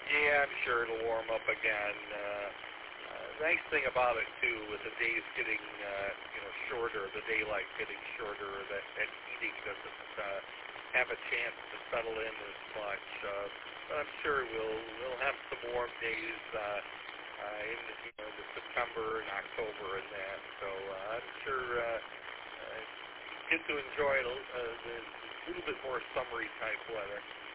Yeah, I'm sure it'll warm up again. Nice thing about it too, with the days getting shorter, the daylight getting shorter, that heating doesn't have a chance to settle in as much. But I'm sure we'll have some warm days in the September and October and that. So I'm sure get to enjoy it, the little bit more summery type weather.